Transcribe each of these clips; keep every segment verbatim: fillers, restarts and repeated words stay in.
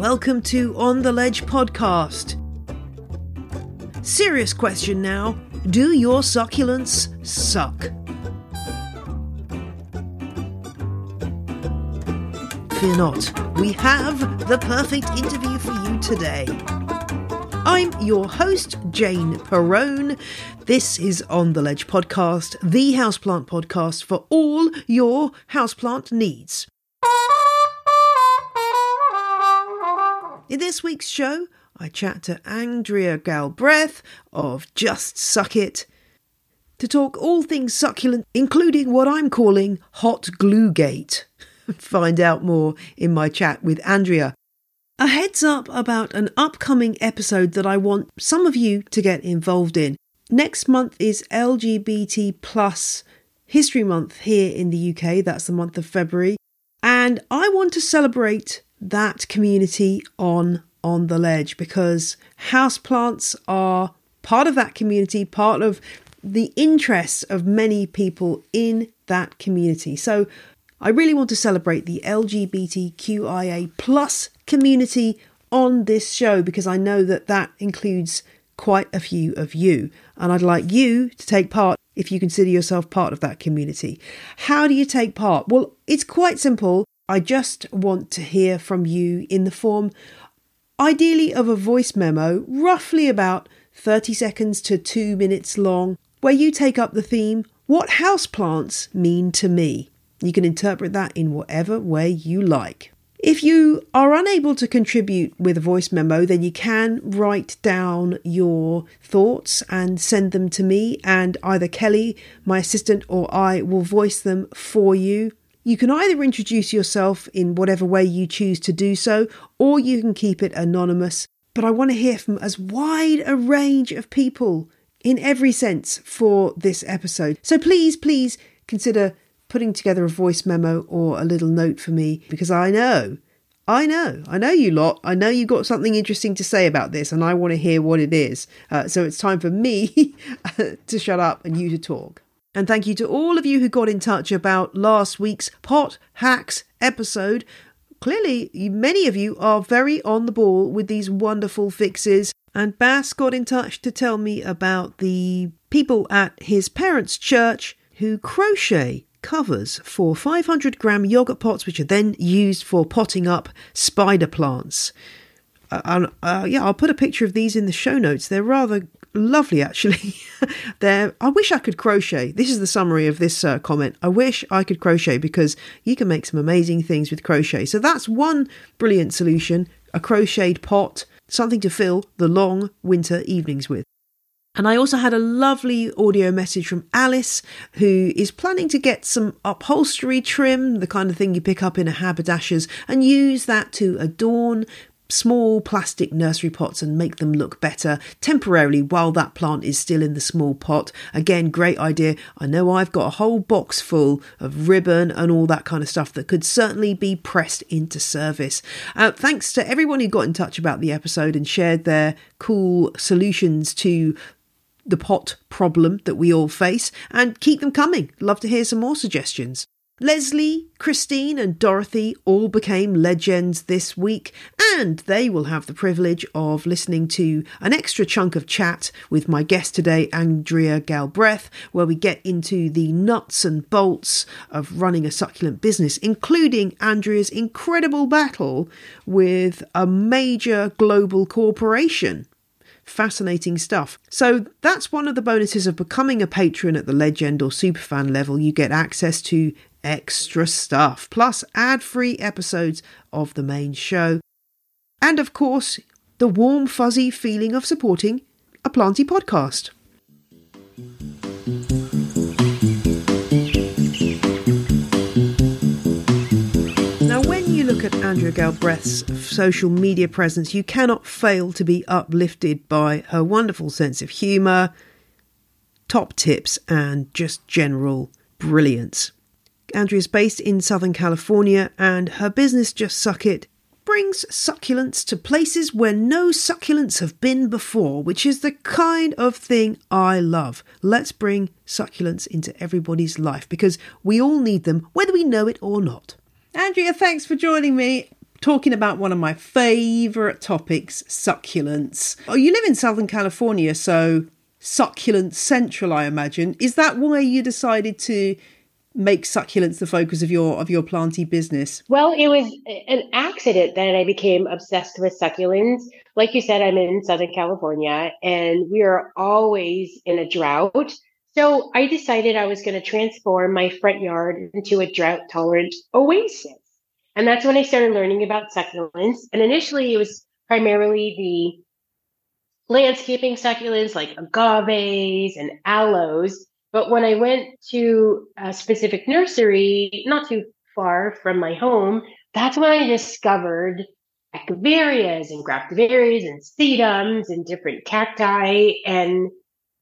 welcome to On the Ledge podcast. Serious question now, do your succulents suck? Fear not, we have the perfect interview for you today. I'm your host, Jane Perrone. This is On the Ledge podcast, the houseplant podcast for all your houseplant needs. In this week's show, I chat to Andrea Galbraith of Just Suck It to talk all things succulent, including what I'm calling Hot Glue Gate. Find out more in my chat with Andrea. A heads up about an upcoming episode that I want some of you to get involved in. Next month is L G B T plus History Month here in the U K. That's the month of February. And I want to celebrate that community on On the Ledge because houseplants are part of that community, part of the interests of many people in that community. So I really want to celebrate the L G B T Q I A plus community on this show because I know that that includes quite a few of you. And I'd like you to take part if you consider yourself part of that community. How do you take part? Well, it's quite simple. I just want to hear from you in the form, ideally of a voice memo, roughly about thirty seconds to two minutes long, where you take up the theme, what houseplants mean to me. You can interpret that in whatever way you like. If you are unable to contribute with a voice memo, then you can write down your thoughts and send them to me, and either Kelly, my assistant, or I will voice them for you. You can either introduce yourself in whatever way you choose to do so, or you can keep it anonymous. But I want to hear from as wide a range of people in every sense for this episode. So please, please consider putting together a voice memo or a little note for me, because I know, I know, I know you lot, I know you've got something interesting to say about this and I want to hear what it is. Uh, so it's time for me to shut up and you to talk. And thank you to all of you who got in touch about last week's Pot Hacks episode. Clearly, many of you are very on the ball with these wonderful fixes. And Bass got in touch to tell me about the people at his parents' church who crochet covers for five hundred gram yogurt pots, which are then used for potting up spider plants. Uh, uh, yeah, I'll put a picture of these in the show notes. They're rather lovely, actually. They're, I wish I could crochet. This is the summary of this uh, comment. I wish I could crochet because you can make some amazing things with crochet. So that's one brilliant solution, a crocheted pot, something to fill the long winter evenings with. And I also had a lovely audio message from Alice, who is planning to get some upholstery trim, the kind of thing you pick up in a haberdasher's, and use that to adorn small plastic nursery pots and make them look better temporarily while that plant is still in the small pot. Again, great idea. I know I've got a whole box full of ribbon and all that kind of stuff that could certainly be pressed into service. Uh, thanks to everyone who got in touch about the episode and shared their cool solutions to the pot problem that we all face, and keep them coming. Love to hear some more suggestions. Leslie, Christine and Dorothy all became legends this week, and they will have the privilege of listening to an extra chunk of chat with my guest today, Andrea Galbraith, where we get into the nuts and bolts of running a succulent business, including Andrea's incredible battle with a major global corporation. Fascinating stuff. So that's one of the bonuses of becoming a patron at the legend or superfan level. You get access to extra stuff, plus ad-free episodes of the main show. And of course, the warm, fuzzy feeling of supporting a planty podcast. Now, when you look at Andrea Galbraith's social media presence, you cannot fail to be uplifted by her wonderful sense of humour, top tips, and just general brilliance. Andrea's based in Southern California, and her business, Just Suck It, brings succulents to places where no succulents have been before, which is the kind of thing I love. Let's bring succulents into everybody's life because we all need them, whether we know it or not. Andrea, thanks for joining me. talking about one of my favourite topics, succulents. Oh, you live in Southern California, so succulent central, I imagine. Is that why you decided to make succulents the focus of your of your planty business? Well, it was an accident that I became obsessed with succulents. Like you said, I'm in Southern California and we are always in a drought. So I decided I was going to transform my front yard into a drought tolerant oasis. And that's when I started learning about succulents. And initially it was primarily the landscaping succulents like agaves and aloes. But when I went to a specific nursery, not too far from my home, that's when I discovered echeverias and graptivarias and sedums and different cacti. And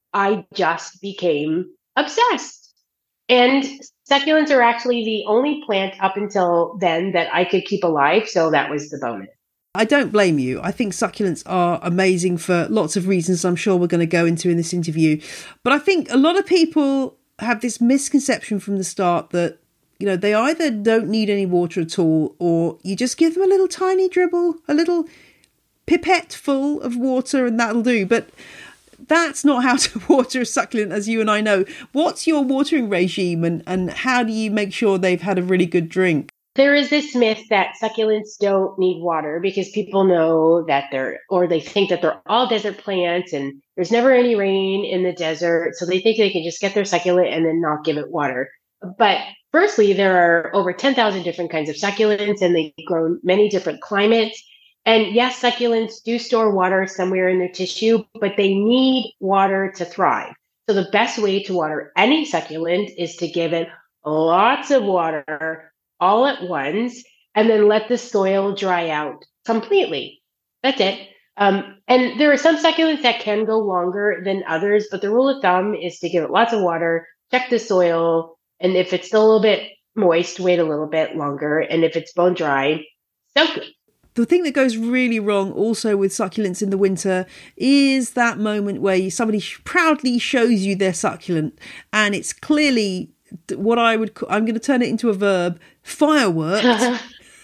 I just became obsessed. And succulents are actually the only plant up until then that I could keep alive. So that was the bonus. I don't blame you. I think succulents are amazing for lots of reasons I'm sure we're going to go into in this interview. But I think a lot of people have this misconception from the start that, you know, they either don't need any water at all, or you just give them a little tiny dribble, a little pipette full of water and that'll do. But that's not how to water a succulent, as you and I know. What's your watering regime, and, and how do you make sure they've had a really good drink? There is this myth that succulents don't need water because people know that they're, or they think that they're all desert plants and there's never any rain in the desert. So they think they can just get their succulent and then not give it water. But firstly, there are over ten thousand different kinds of succulents and they grow in many different climates. And yes, succulents do store water somewhere in their tissue, but they need water to thrive. So the best way to water any succulent is to give it lots of water all at once, and then let the soil dry out completely. That's it. Um, and there are some succulents that can go longer than others, but the rule of thumb is to give it lots of water, check the soil, and if it's still a little bit moist, wait a little bit longer, and if it's bone dry, soak it. The thing that goes really wrong also with succulents in the winter is that moment where somebody proudly shows you their succulent and it's clearly what I would call, I'm going to turn it into a verb, fireworks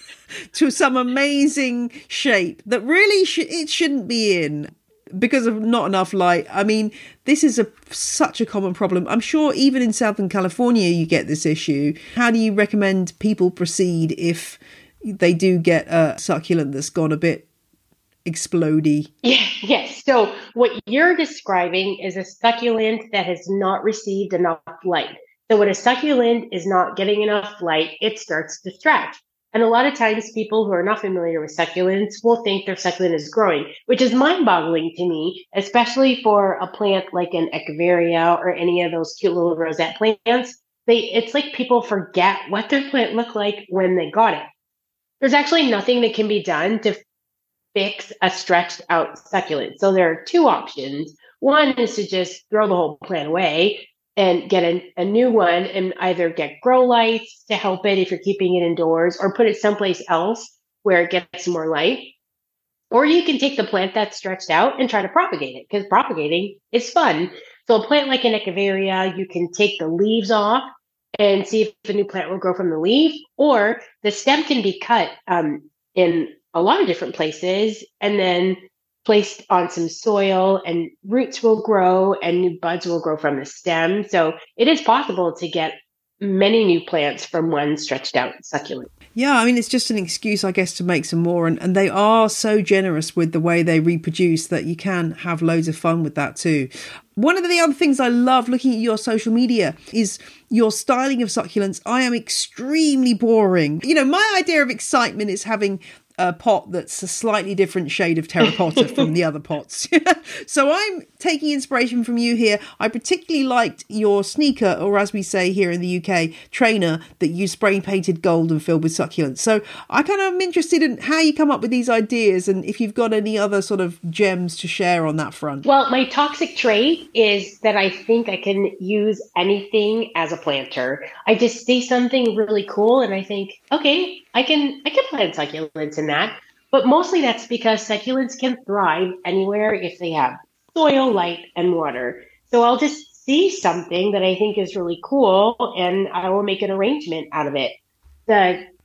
to some amazing shape that really sh- it shouldn't be in because of not enough light. I mean, this is a such a common problem. I'm sure even in Southern California you get this issue. How do you recommend people proceed if they do get a succulent that's gone a bit explodey? Yeah, yes. So what you're describing is a succulent that has not received enough light. So when a succulent is not getting enough light, it starts to stretch. And a lot of times people who are not familiar with succulents will think their succulent is growing, which is mind-boggling to me, especially for a plant like an echeveria or any of those cute little rosette plants. They, it's like people forget what their plant looked like when they got it. There's actually nothing that can be done to fix a stretched out succulent. So there are two options. One is to just throw the whole plant away and get a, a new one and either get grow lights to help it if you're keeping it indoors, or put it someplace else where it gets more light. Or you can take the plant that's stretched out and try to propagate it, because propagating is fun. So a plant like an echeveria, you can take the leaves off and see if a new plant will grow from the leaf, or the stem can be cut um, in a lot of different places and then placed on some soil, and roots will grow and new buds will grow from the stem. So it is possible to get many new plants from one stretched out succulent. Yeah, I mean, it's just an excuse, I guess, to make some more. And, and they are so generous with the way they reproduce that you can have loads of fun with that too. One of the other things I love looking at your social media is your styling of succulents. I am extremely boring. You know, my idea of excitement is having a pot that's a slightly different shade of terracotta from the other pots. So I'm taking inspiration from you here. I particularly liked your sneaker, or as we say here in the U K, trainer, that you spray painted gold and filled with succulents. So I kind of am interested in how you come up with these ideas and if you've got any other sort of gems to share on that front. Well, my toxic trait is that I think I can use anything as a planter. I just see something really cool and I think, okay, I can I can plant succulents in that. But mostly that's because succulents can thrive anywhere if they have soil, light, and water. So I'll just see something that I think is really cool and I will make an arrangement out of it. The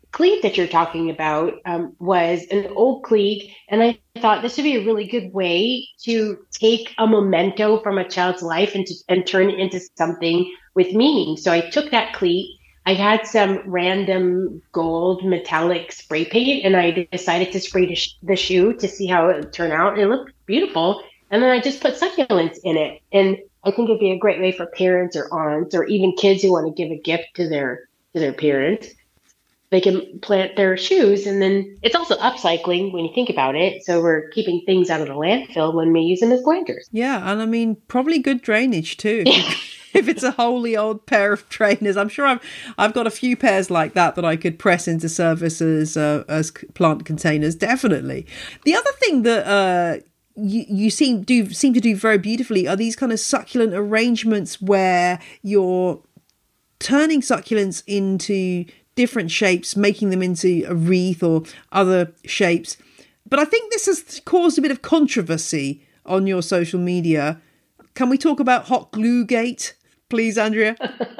cleat that you're talking about um, was an old cleat. And I thought this would be a really good way to take a memento from a child's life and, to, and turn it into something with meaning. So I took that cleat. I had some random gold metallic spray paint, and I decided to spray the, sh- the shoe to see how it would turn out. It looked beautiful. And then I just put succulents in it. And I think it'd be a great way for parents or aunts or even kids who want to give a gift to their to their parents. They can plant their shoes, and then it's also upcycling when you think about it. So we're keeping things out of the landfill when we use them as planters. Yeah, and I mean, probably good drainage too. If it's a wholly old pair of trainers, I'm sure I've I've got a few pairs like that that I could press into service as uh, as plant containers. Definitely. The other thing that uh, you you seem do seem to do very beautifully are these kind of succulent arrangements where you're turning succulents into different shapes, making them into a wreath or other shapes. But I think this has caused a bit of controversy on your social media. Can we talk about hot glue gate, please, Andrea?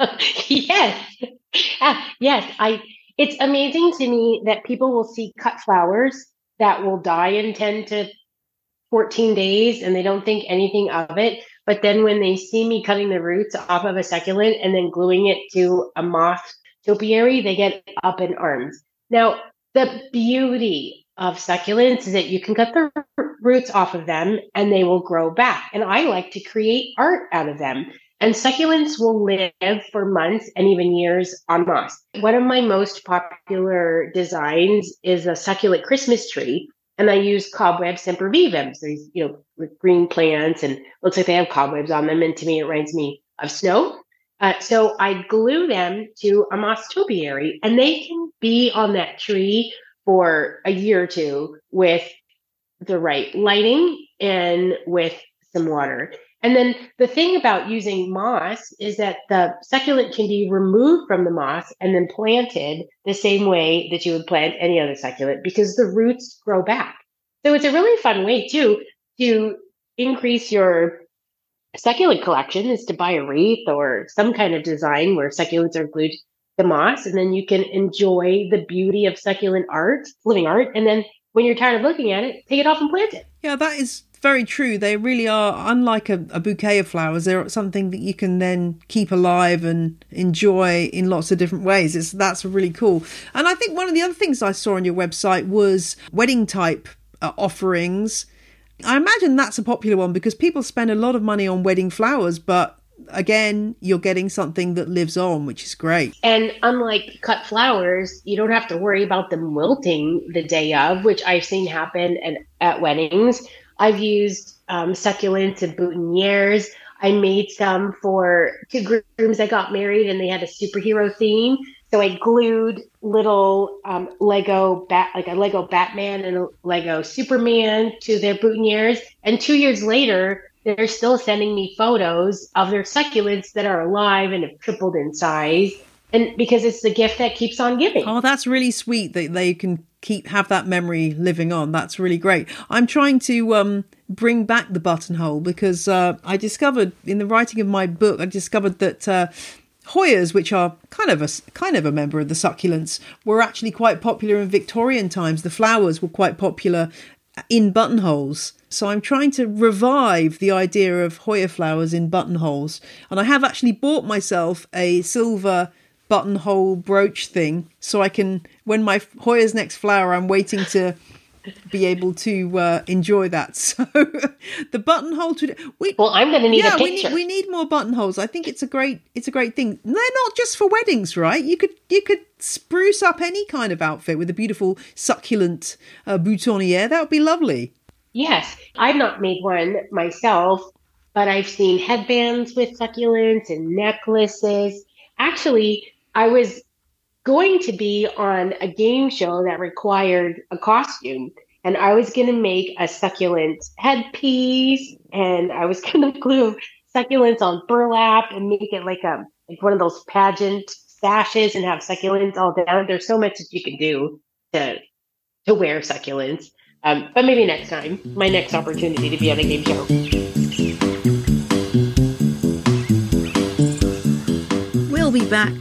Yes. Uh, yes. I. It's amazing to me that people will see cut flowers that will die in ten to fourteen days and they don't think anything of it. But then when they see me cutting the roots off of a succulent and then gluing it to a moth topiary, they get up in arms. Now, the beauty of succulents is that you can cut the roots off of them and they will grow back. And I like to create art out of them. And succulents will live for months and even years on moss. One of my most popular designs is a succulent Christmas tree. And I use cobweb sempervivums. These, you know, with green plants, and looks like they have cobwebs on them. And to me, it reminds me of snow. Uh, so I glue them to a moss topiary, and they can be on that tree for a year or two with the right lighting and with some water. And then the thing about using moss is that the succulent can be removed from the moss and then planted the same way that you would plant any other succulent because the roots grow back. So it's a really fun way too to increase your succulent collection, is to buy a wreath or some kind of design where succulents are glued to moss, and then you can enjoy the beauty of succulent art, living art, and then when you're tired of looking at it, take it off and plant it. Yeah, that is very true. They really are, unlike a, a bouquet of flowers, they're something that you can then keep alive and enjoy in lots of different ways. It's that's really cool. And I think one of the other things I saw on your website was wedding type uh, offerings. I imagine that's a popular one because people spend a lot of money on wedding flowers, but again, you're getting something that lives on, which is great. And unlike cut flowers, you don't have to worry about them wilting the day of, which I've seen happen at, at weddings. I've used um, succulents and boutonnieres. I made some for two grooms that got married and they had a superhero theme. So I glued little um, Lego, bat, like a Lego Batman and a Lego Superman to their boutonnieres. And two years later, they're still sending me photos of their succulents that are alive and have tripled in size. And because it's the gift that keeps on giving. Oh, that's really sweet that they can keep have that memory living on. That's really great. I'm trying to um, bring back the buttonhole because uh, I discovered in the writing of my book, I discovered that uh, Hoyas, which are kind of a kind of a member of the succulents, were actually quite popular in Victorian times. The flowers were quite popular in buttonholes. So I'm trying to revive the idea of Hoya flowers in buttonholes. And I have actually bought myself a silver buttonhole brooch thing so I can, when my Hoya's next flower, I'm waiting to be able to uh, enjoy that. So the buttonhole to we well I'm going to need yeah, a picture. we need, we need more buttonholes. I think it's a great it's a great thing. They're not just for weddings, right? You could you could spruce up any kind of outfit with a beautiful succulent uh, boutonniere. That would be lovely. Yes, I've not made one myself, but I've seen headbands with succulents and necklaces. Actually, I was going to be on a game show that required a costume, and I was going to make a succulent headpiece, and I was going to glue succulents on burlap and make it like a like one of those pageant sashes and have succulents all down. There's so much that you can do to to wear succulents. Um, but maybe next time, my next opportunity to be on a game show. We'll be back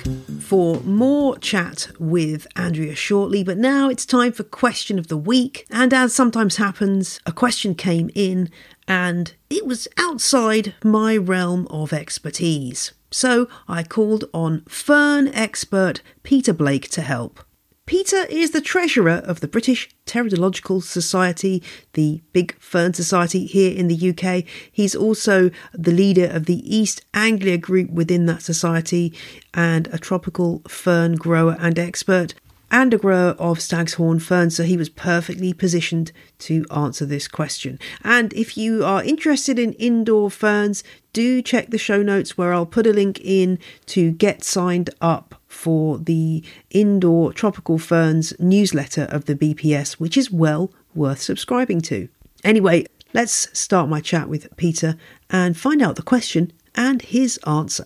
for more chat with Andrea shortly, but now it's time for Question of the Week. And as sometimes happens, a question came in and it was outside my realm of expertise. So I called on fern expert Peter Blake to help. Peter is the treasurer of the British Pteridological Society, the big fern society here in the U K. He's also the leader of the East Anglia group within that society and a tropical fern grower and expert and a grower of stag's horn ferns, so he was perfectly positioned to answer this question. And if you are interested in indoor ferns, do check the show notes where I'll put a link in to get signed up for the Indoor Tropical Ferns newsletter of the B P S, which is well worth subscribing to. Anyway, let's start my chat with Peter and find out the question and his answer.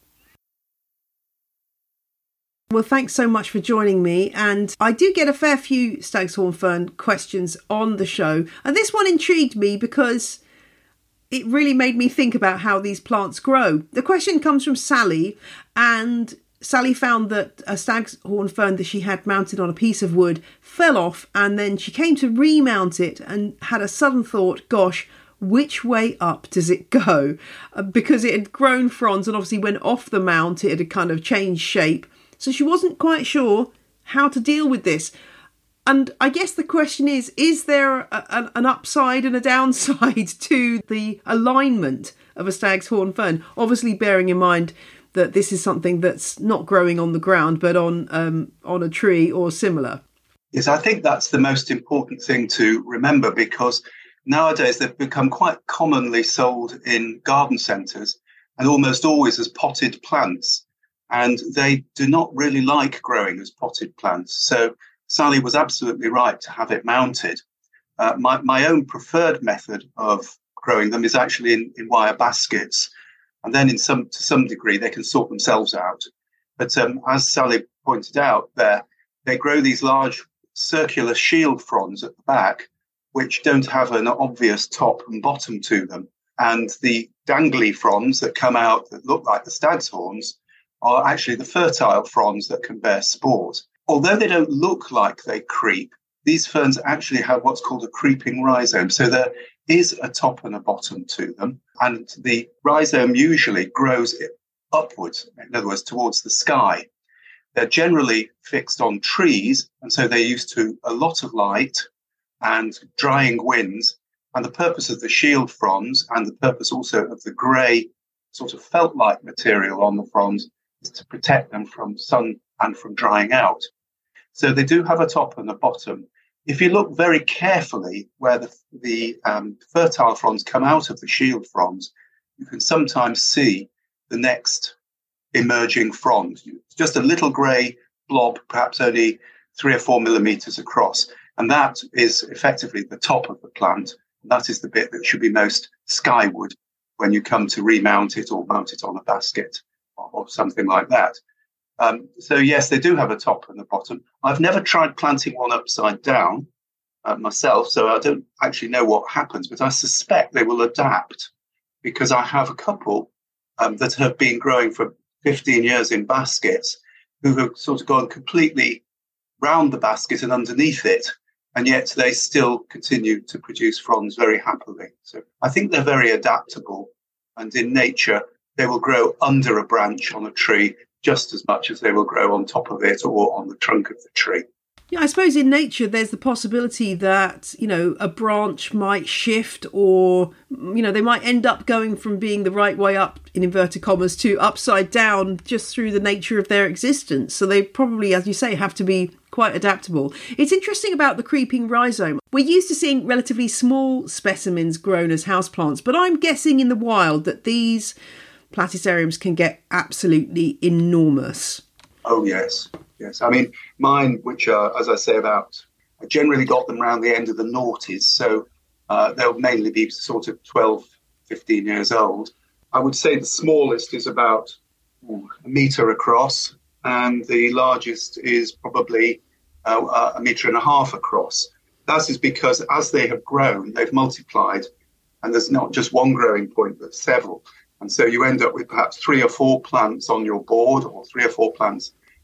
Well, thanks so much for joining me. And I do get a fair few stag's horn fern questions on the show. And this one intrigued me because it really made me think about how these plants grow. The question comes from Sally, and Sally found that a stag's horn fern that she had mounted on a piece of wood fell off, and then she came to remount it and had a sudden thought, gosh, which way up does it go? Uh, because it had grown fronds and obviously went off the mount, it had kind of changed shape. So she wasn't quite sure how to deal with this. And I guess the question is, is there a, a, an upside and a downside to the alignment of a stag's horn fern? Obviously bearing in mind that this is something that's not growing on the ground, but on um, on a tree or similar. Yes, I think that's the most important thing to remember, because nowadays they've become quite commonly sold in garden centres and almost always as potted plants. And they do not really like growing as potted plants. So Sally was absolutely right to have it mounted. Uh, my, my own preferred method of growing them is actually in, in wire baskets. And then in some to some degree, they can sort themselves out. But um, as Sally pointed out there, they grow these large circular shield fronds at the back, which don't have an obvious top and bottom to them. And the dangly fronds that come out that look like the stag's horns are actually the fertile fronds that can bear spores. Although they don't look like they creep, these ferns actually have what's called a creeping rhizome. So there is a top and a bottom to them. And the rhizome usually grows upwards, in other words, towards the sky. They're generally fixed on trees, and so they're used to a lot of light and drying winds. And the purpose of the shield fronds and the purpose also of the grey sort of felt-like material on the fronds is to protect them from sun and from drying out. So they do have a top and a bottom. If you look very carefully where the, the um, fertile fronds come out of the shield fronds, you can sometimes see the next emerging frond. It's just a little grey blob, perhaps only three or four millimetres across. And that is effectively the top of the plant. That is the bit that should be most skyward when you come to remount it or mount it on a basket or, or something like that. Um, so, yes, they do have a top and a bottom. I've never tried planting one upside down uh, myself, so I don't actually know what happens, but I suspect they will adapt because I have a couple um, that have been growing for fifteen years in baskets who have sort of gone completely round the basket and underneath it, and yet they still continue to produce fronds very happily. So I think they're very adaptable, and in nature, they will grow under a branch on a tree just as much as they will grow on top of it or on the trunk of the tree. Yeah, I suppose in nature there's the possibility that, you know, a branch might shift or, you know, they might end up going from being the right way up, in inverted commas, to upside down just through the nature of their existence. So they probably, as you say, have to be quite adaptable. It's interesting about the creeping rhizome. We're used to seeing relatively small specimens grown as houseplants, but I'm guessing in the wild that these platyceriums can get absolutely enormous. Oh, yes. Yes. I mean, mine, which are, as I say, about, I generally got them around the end of the noughties. So uh, they'll mainly be sort of twelve, fifteen years old. I would say the smallest is about ooh, a metre across, and the largest is probably uh, a metre and a half across. That is because as they have grown, they've multiplied, and there's not just one growing point, but several. And so you end up with perhaps three or four plants on your board or three or four plants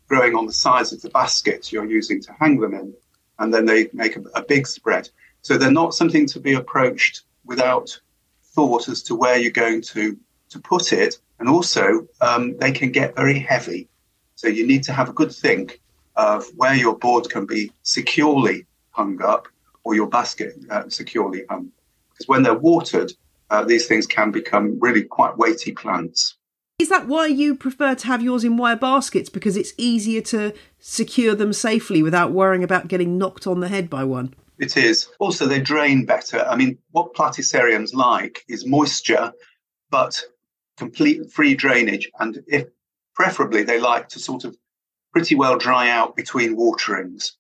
growing on the sides of the baskets you're using to hang them in, and then they make a, a big spread. So they're not something to be approached without thought as to where you're going to, to put it. And also, um, they can get very heavy. So you need to have a good think of where your board can be securely hung up or your basket uh, securely hung. Because when they're watered, uh, these things can become really quite weighty plants. Is that why you prefer to have yours in wire baskets? Because it's easier to secure them safely without worrying about getting knocked on the head by one? It is. Also, they drain better. I mean, what platyceriums like is moisture, but complete free drainage. And if preferably, they like to sort of pretty well dry out between waterings.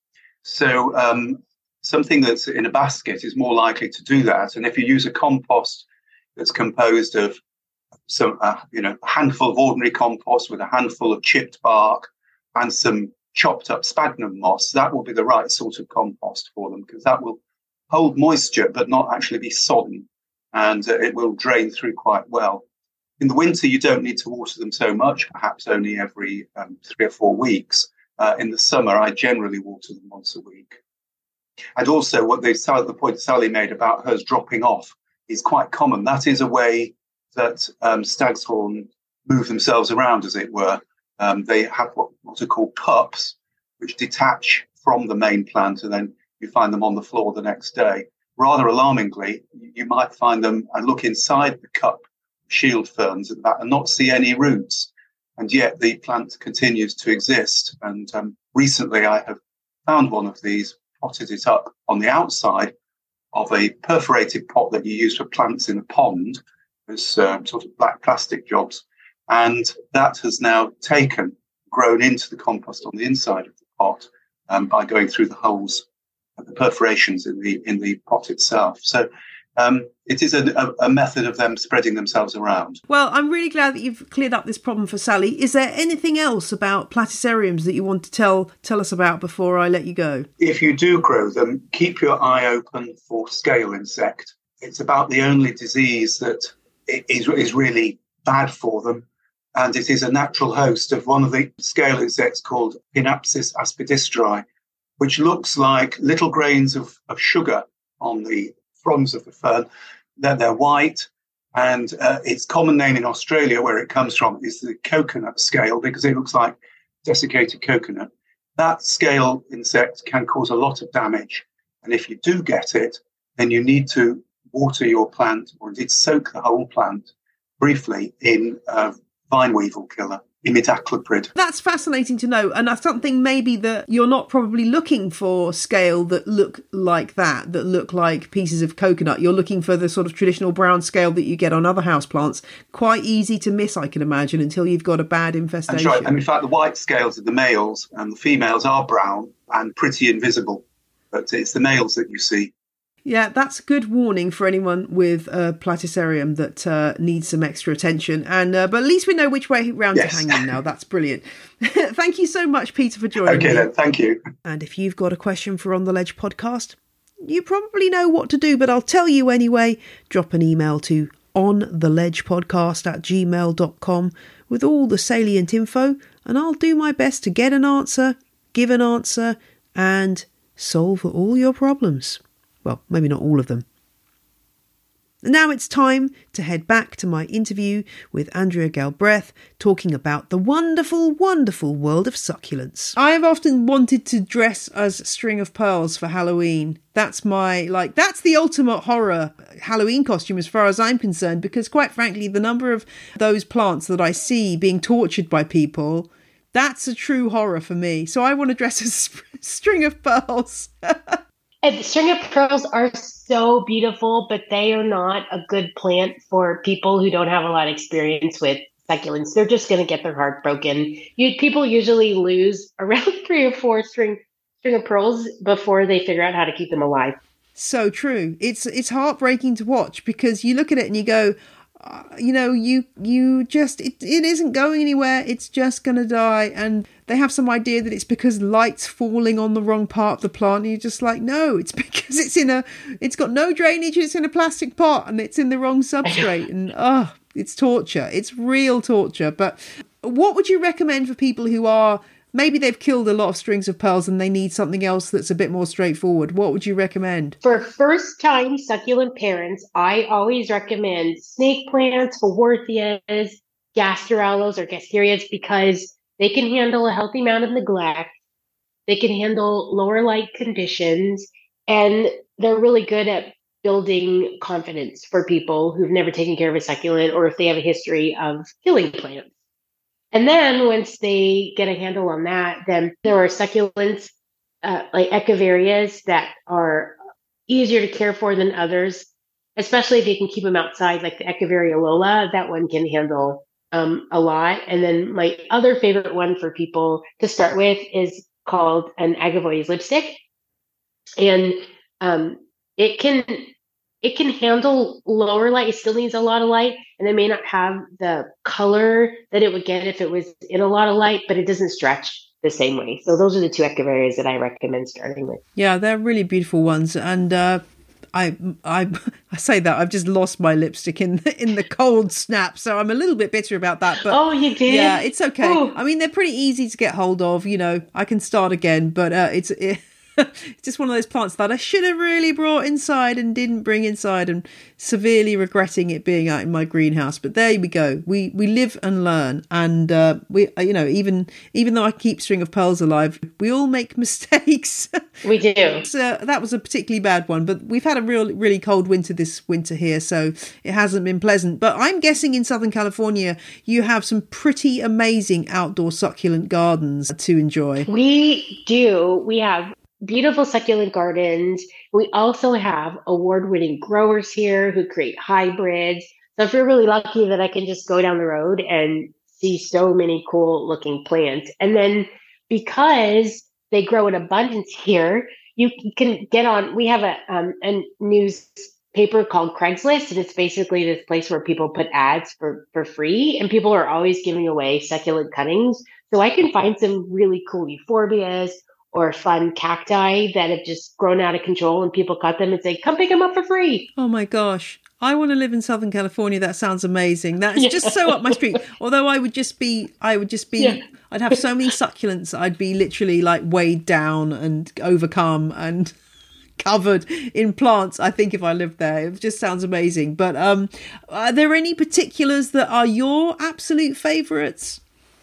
So um, something that's in a basket is more likely to do that. And if you use a compost that's composed of some, uh, you know, a handful of ordinary compost with a handful of chipped bark and some chopped up sphagnum moss, that will be the right sort of compost for them, because that will hold moisture but not actually be sodden, and uh, it will drain through quite well. In the winter, you don't need to water them so much, perhaps only every um, three or four weeks. Uh, in the summer, I generally water them once a week. And also what they, the point Sally made about hers dropping off is quite common. That is a way that um, stag's horn move themselves around, as it were. Um, they have what, what are called pups, which detach from the main plant, and then you find them on the floor the next day. Rather alarmingly, you might find them and look inside the cup shield ferns at that and not see any roots. And yet the plant continues to exist. And um, recently I have found one of these, potted it up on the outside of a perforated pot that you use for plants in a pond. There's um, sort of black plastic jobs. And that has now taken, grown into the compost on the inside of the pot um, by going through the holes, the perforations in the in the pot itself. So um, it is a, a, a method of them spreading themselves around. Well, I'm really glad that you've cleared up this problem for Sally. Is there anything else about platyceriums that you want to tell tell us about before I let you go? If you do grow them, keep your eye open for scale insect. It's about the only disease that is, is really bad for them. And it is a natural host of one of the scale insects called Pinapsis aspidistri, which looks like little grains of, of sugar on the fronds of the fern. They're, they're white, and uh, its common name in Australia, where it comes from, is the coconut scale, because it looks like desiccated coconut. That scale insect can cause a lot of damage. And if you do get it, then you need to water your plant, or indeed soak the whole plant briefly in uh, vine weevil killer, imidacloprid. That's fascinating to know, and that's something maybe that you're not probably looking for scale that look like that, that look like pieces of coconut. You're looking for the sort of traditional brown scale that you get on other houseplants. Quite easy to miss, I can imagine, until you've got a bad infestation. That's right. And in fact, the white scales are the males, and the females are brown and pretty invisible. But it's the males that you see. Yeah, that's a good warning for anyone with a platycerium that uh, needs some extra attention. And uh, but at least we know which way round yes. to hang them now. That's brilliant. Thank you so much, Peter, for joining okay, me. Okay, then. Thank you. And if you've got a question for On The Ledge podcast, you probably know what to do, but I'll tell you anyway. Drop an email to ontheledgepodcast at gmail dot com with all the salient info, and I'll do my best to get an answer, give an answer, and solve all your problems. Well, maybe not all of them. Now it's time to head back to my interview with Andrea Galbraith, talking about the wonderful, wonderful world of succulents. I've often wanted to dress as String of Pearls for Halloween. That's my, like, that's the ultimate horror Halloween costume as far as I'm concerned, because quite frankly, the number of those plants that I see being tortured by people, that's a true horror for me. So I want to dress as String of Pearls. And string of pearls are so beautiful, but they are not a good plant for people who don't have a lot of experience with succulents. They're just going to get their heart broken. You, people usually lose around three or four string string of pearls before they figure out how to keep them alive. So true. It's it's heartbreaking to watch, because you look at it and you go, uh, you know, you you just it, it isn't going anywhere. It's just going to die. And they have some idea that it's because light's falling on the wrong part of the plant. And you're just like, no, it's because it's in a, it's got no drainage. It's in a plastic pot and it's in the wrong substrate. And oh, it's torture. It's real torture. But what would you recommend for people who are maybe they've killed a lot of strings of pearls and they need something else that's a bit more straightforward. What would you recommend? For first-time succulent parents, I always recommend snake plants, Haworthias, Gastrellos or Gasterias, because they can handle a healthy amount of neglect. They can handle lower light conditions, and they're really good at building confidence for people who've never taken care of a succulent or if they have a history of killing plants. And then once they get a handle on that, then there are succulents uh, like echeverias that are easier to care for than others, especially if you can keep them outside, like the Echeveria lola. That one can handle um, a lot. And then my other favorite one for people to start with is called an Agavoyes lipstick. And um, it can it can handle lower light. It still needs a lot of light, and it may not have the color that it would get if it was in a lot of light, but it doesn't stretch the same way. So those are the two echeverias that I recommend starting with. Yeah, they're really beautiful ones. And uh, I I I say that I've just lost my lipstick in the, in the cold snap, so I'm a little bit bitter about that. But oh, you did? Yeah, it's okay. Ooh. I mean, they're pretty easy to get hold of. You know, I can start again, but uh, it's. It, it's just one of those plants that I should have really brought inside and didn't bring inside, and severely regretting it being out in my greenhouse. But there we go. We we live and learn, and uh, we you know even even though I keep String of Pearls alive, we all make mistakes. We do. So that was a particularly bad one, but we've had a real really cold winter this winter here, so it hasn't been pleasant. But I'm guessing in Southern California you have some pretty amazing outdoor succulent gardens to enjoy. We do. We have beautiful succulent gardens. We also have award-winning growers here who create hybrids. So if you're really lucky that I can just go down the road and see so many cool looking plants. And then because they grow in abundance here, you can get on, we have a, um, a newspaper called Craigslist, and it's basically this place where people put ads for, for free, and people are always giving away succulent cuttings. So I can find some really cool euphorbias or fun cacti that have just grown out of control, and people cut them and say, come pick them up for free. Oh my gosh. I want to live in Southern California. That sounds amazing. That's yeah. just so up my street. Although I would just be, I would just be, yeah. I'd have so many succulents. I'd be literally like weighed down and overcome and covered in plants, I think, if I lived there. It just sounds amazing. But um, are there any particulars that are your absolute favourites?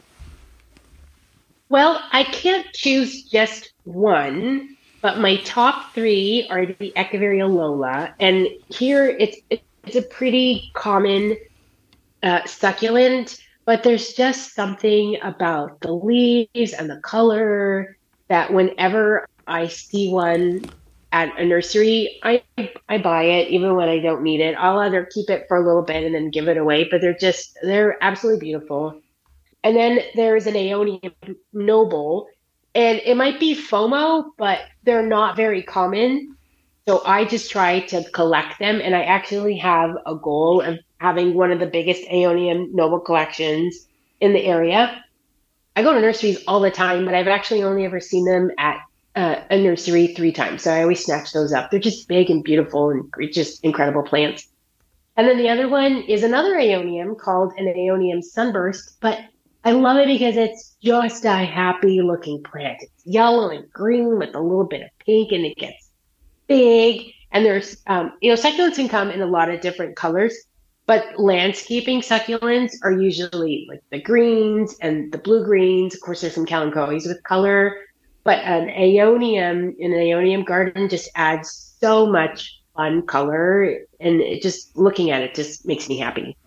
Well, I can't choose just one, but my top three are the Echeveria lola. And here it's it's a pretty common uh, succulent, but there's just something about the leaves and the color that whenever I see one at a nursery, I I buy it, even when I don't need it. I'll either keep it for a little bit and then give it away, but they're just, they're absolutely beautiful. And then there's an Aeonium noble, and it might be FOMO, but they're not very common. So I just try to collect them, and I actually have a goal of having one of the biggest Aeonium noble collections in the area. I go to nurseries all the time, but I've actually only ever seen them at uh, a nursery three times. So I always snatch those up. They're just big and beautiful and just incredible plants. And then the other one is another Aeonium called an Aeonium sunburst, but I love it because it's just a happy looking plant. It's yellow and green with a little bit of pink, and it gets big. And there's, um, you know, succulents can come in a lot of different colors, but landscaping succulents are usually like the greens and the blue greens. Of course, there's some kalanchoes with color, but an Aeonium in an Aeonium garden just adds so much fun color, and it just looking at it just makes me happy.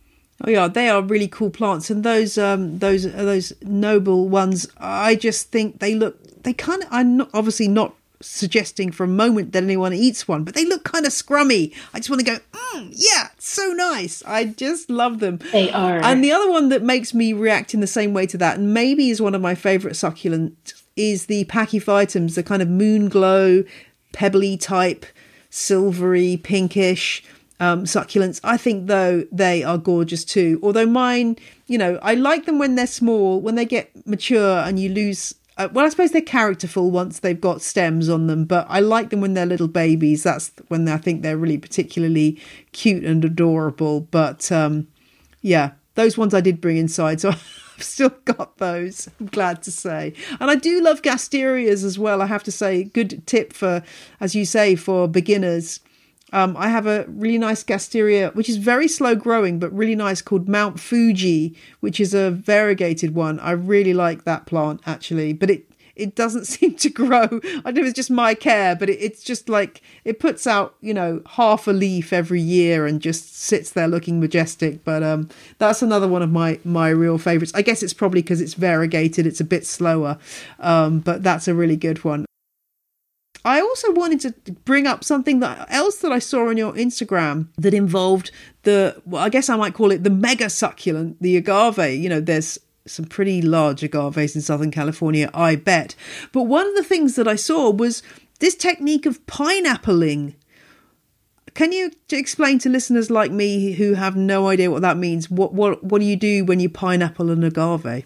Oh yeah, they are really cool plants, and those um those uh, those noble ones, I just think they look, they kind of, I'm not, obviously not suggesting for a moment that anyone eats one, but they look kind of scrummy. I just want to go, mm, yeah, so nice. I just love them. They are. And the other one that makes me react in the same way to that, and maybe is one of my favourite succulents, is the Pachyphytums, the kind of moon glow, pebbly type, silvery, pinkish Um, succulents. I think, though, they are gorgeous too. Although mine, you know, I like them when they're small. When they get mature and you lose, uh, well, I suppose they're characterful once they've got stems on them. But I like them when they're little babies. That's when I think they're really particularly cute and adorable. But um, yeah, those ones I did bring inside. So I've still got those, I'm glad to say. And I do love Gasterias as well, I have to say. Good tip for, as you say, for beginners. Um, I have a really nice Gasteria, which is very slow growing, but really nice, called Mount Fuji, which is a variegated one. I really like that plant, actually. But it, it doesn't seem to grow. I don't know if it's just my care, but it, it's just like, it puts out, you know, half a leaf every year and just sits there looking majestic. But um, that's another one of my, my real favourites. I guess it's probably because it's variegated. It's a bit slower, um, but that's a really good one. I also wanted to bring up something that else that I saw on your Instagram that involved the, well, I guess I might call it the mega succulent, the agave. You know, there's some pretty large agaves in Southern California, I bet. But one of the things that I saw was this technique of pineappling. Can you explain to listeners like me who have no idea what that means? What what what do you do when you pineapple an agave?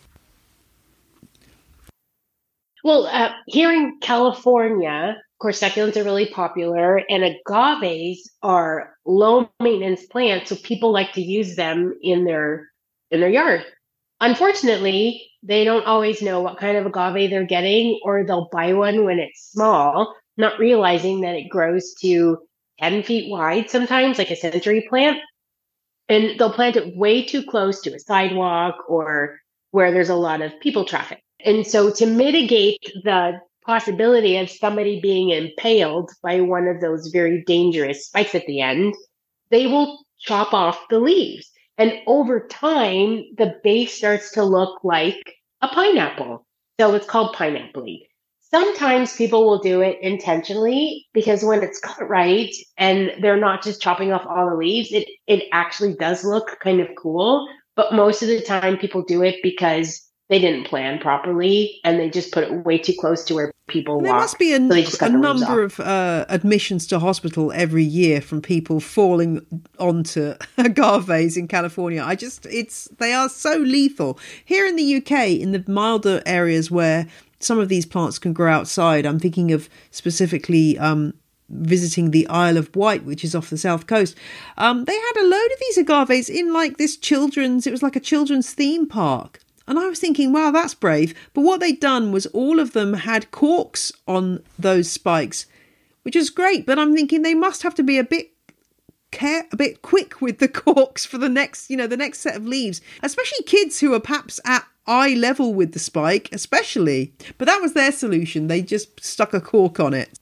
Well, uh, here in California, of course, succulents are really popular, and agaves are low maintenance plants, so people like to use them in their in their yard. Unfortunately, they don't always know what kind of agave they're getting, or they'll buy one when it's small, not realizing that it grows to ten feet wide sometimes, like a century plant. And they'll plant it way too close to a sidewalk or where there's a lot of people traffic. And so to mitigate the possibility of somebody being impaled by one of those very dangerous spikes at the end, they will chop off the leaves. And over time, the base starts to look like a pineapple. So it's called pineappling. Sometimes people will do it intentionally because when it's cut right and they're not just chopping off all the leaves, it, it actually does look kind of cool. But most of the time people do it because they didn't plan properly and they just put it way too close to where people walk. There must be a, so a number of uh, admissions to hospital every year from people falling onto agaves in California. I just, it's, they are so lethal. Here in the U K, in the milder areas where some of these plants can grow outside, I'm thinking of specifically um, visiting the Isle of Wight, which is off the south coast. Um, they had a load of these agaves in like this children's, it was like a children's theme park. And I was thinking, wow, that's brave. But what they'd done was all of them had corks on those spikes, which is great. But I'm thinking they must have to be a bit care, a bit quick with the corks for the next, you know, the next set of leaves, especially kids who are perhaps at eye level with the spike, especially. But that was their solution. They just stuck a cork on it.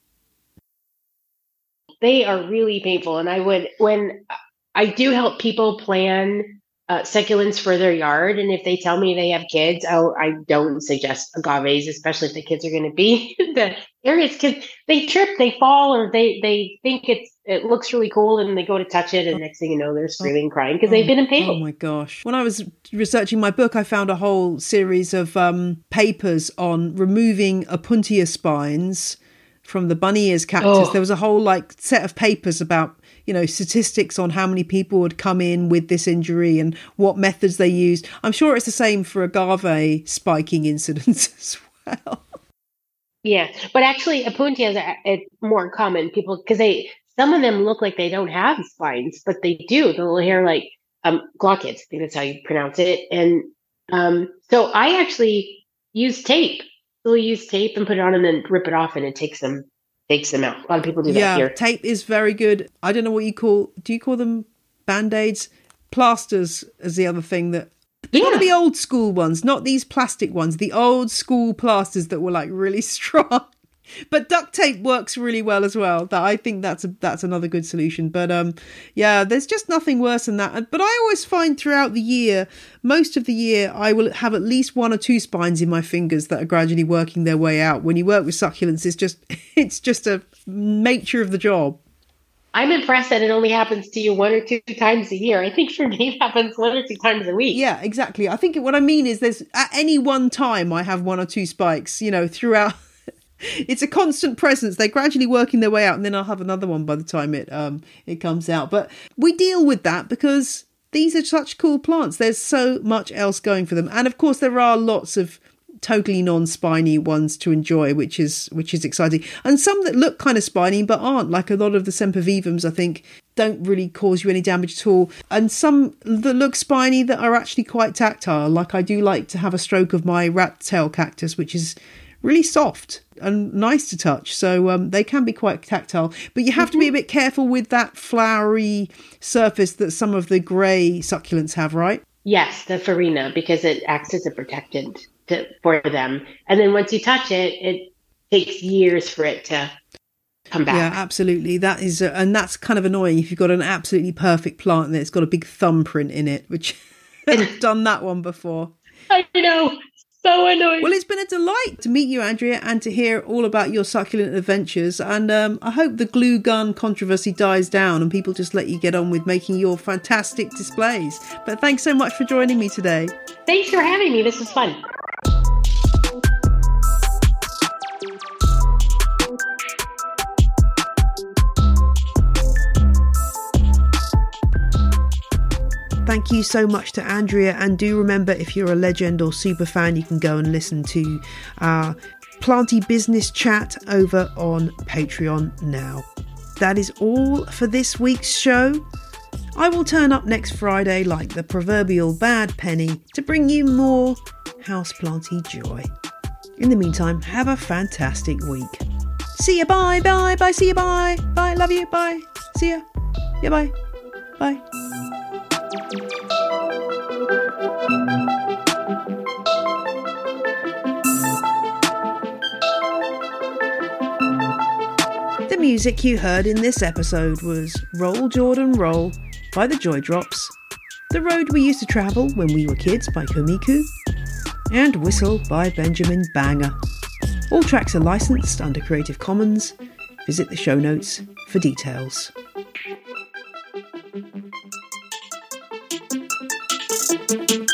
They are really painful. And I would, when I do help people plan Uh, succulents for their yard, and if they tell me they have kids, oh, I don't suggest agaves, especially if the kids are going to be in the areas, because they trip, they fall, or they they think it's it looks really cool, and they go to touch it, and next thing you know, they're screaming, crying because oh, they've been impaled. Oh my gosh! When I was researching my book, I found a whole series of um, papers on removing opuntia spines from the bunny ears cactus. Oh. There was a whole like set of papers about, you know, statistics on how many people would come in with this injury and what methods they used. I'm sure it's the same for agave spiking incidents as well. Yeah, but actually, opuntias are it's more common. People, because they some of them look like they don't have spines, but they do. The little hair, like um, glaucids, I think that's how you pronounce it. And um, so I actually use tape. So we use tape and put it on, and then rip it off, and it takes them. takes them out. A lot of people do that yeah, here. Yeah, tape is very good. I don't know what you call, do you call them Band-Aids? Plasters is the other thing that, they've got to be old school ones, not these plastic ones, the old school plasters that were like really strong. But duct tape works really well as well. That I think that's a, that's another good solution. But um, yeah, there's just nothing worse than that. But I always find throughout the year, most of the year, I will have at least one or two spines in my fingers that are gradually working their way out. When you work with succulents, it's just it's just a nature of the job. I'm impressed that it only happens to you one or two times a year. I think for me it happens one or two times a week. Yeah, exactly. I think what I mean is there's at any one time I have one or two spikes, you know, throughout. It's a constant presence. They're gradually working their way out, and then I'll have another one by the time it um it comes out. But we deal with that because these are such cool plants. There's so much else going for them. And of course there are lots of totally non-spiny ones to enjoy, which is which is exciting. And some that look kind of spiny but aren't, like a lot of the sempervivums, I think. don't really cause you any damage at all. And some that look spiny that are actually quite tactile. Like I do like to have a stroke of my rat tail cactus, which is really soft and nice to touch. So um, they can be quite tactile. But you have mm-hmm. to be a bit careful with that flowery surface that some of the grey succulents have, right? Yes, the farina, because it acts as a protectant to, for them. And then once you touch it, it takes years for it to come back. Yeah, absolutely. That is, uh, and that's kind of annoying if you've got an absolutely perfect plant that's got a big thumbprint in it, which I've done that one before. I know. So annoying. Well, it's been a delight to meet you, Andrea, and to hear all about your succulent adventures. And um, I hope the glue gun controversy dies down and people just let you get on with making your fantastic displays. But thanks so much for joining me today. Thanks for having me. This was fun. Thank you so much to Andrea, and do remember, if you're a legend or super fan, you can go and listen to our Planty Business chat over on Patreon now. That is all for this week's show. I will turn up next Friday like the proverbial bad penny to bring you more houseplanty joy. In the meantime, have a fantastic week. See ya, bye, bye, bye, see ya, bye, bye, love you, bye, see ya, yeah, bye, bye. The music you heard in this episode was Roll Jordan Roll by the Joy Drops, The Road We Used to Travel When We Were Kids by Komiku, and Whistle by Benjamin Banger. All tracks are licensed under Creative Commons. Visit the show notes for details. Thank you.